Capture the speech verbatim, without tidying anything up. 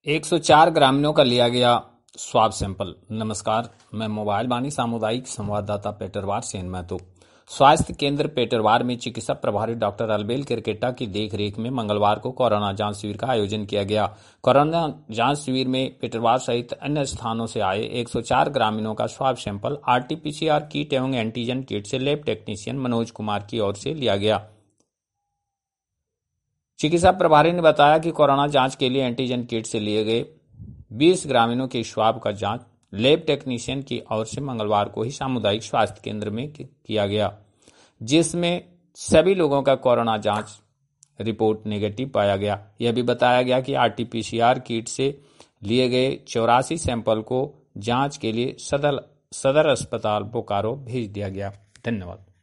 एक सौ चार ग्रामीणों का लिया गया स्वाब सैंपल। नमस्कार, मैं मोबाइल बानी सामुदायिक संवाददाता पेटरवार सेन महतो। स्वास्थ्य केंद्र पेटरवार में चिकित्सा प्रभारी डॉक्टर अलबेल किरकेटा की देखरेख में मंगलवार को कोरोना जांच शिविर का आयोजन किया गया। कोरोना जांच शिविर में पेटरवार सहित अन्य स्थानों से आए एक सौ चार ग्रामीणों का स्वाब सैंपल आरटीपीसीआर किट एवं एंटीजन किट से लैब टेक्नीशियन मनोज कुमार की ओर से लिया गया। चिकित्सा प्रभारी ने बताया कि कोरोना जांच के लिए एंटीजन किट से लिए गए बीस ग्रामीणों के स्वाब का जांच लैब टेक्नीशियन की ओर से मंगलवार को ही सामुदायिक स्वास्थ्य केंद्र में किया गया, जिसमें सभी लोगों का कोरोना जांच रिपोर्ट नेगेटिव पाया गया। यह भी बताया गया कि आरटीपीसीआर किट से लिए गए चौरासी सैंपल को जांच के लिए सदर सदर अस्पताल बोकारो भेज दिया गया। धन्यवाद।